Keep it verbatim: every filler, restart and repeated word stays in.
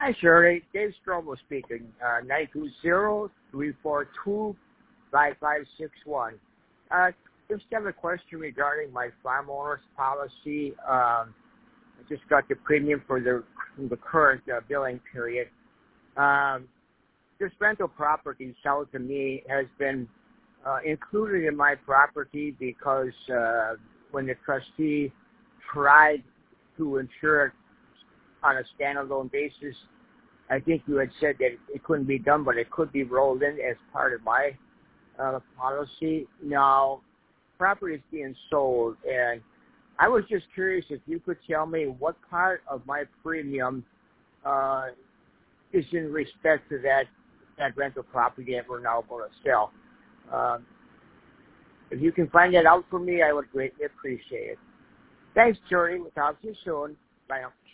Hi, Shirley. Dave Stromo speaking. Uh, nine two zero, three four two, five five six one. Uh, just have a question regarding my farm owner's policy. Um, I just got the premium for the, the current uh, billing period. Um, this rental property sold to me has been uh, included in my property because uh, when the trustee tried to insure it on a standalone basis, I think you had said that it couldn't be done, but it could be rolled in as part of my uh, policy. Now, property is being sold, and I was just curious if you could tell me what part of my premium uh, is in respect to that, that rental property that we're now going to sell. Um, if you can find that out for me, I would greatly appreciate it. Thanks, Jordy. We'll talk to you soon. Bye now.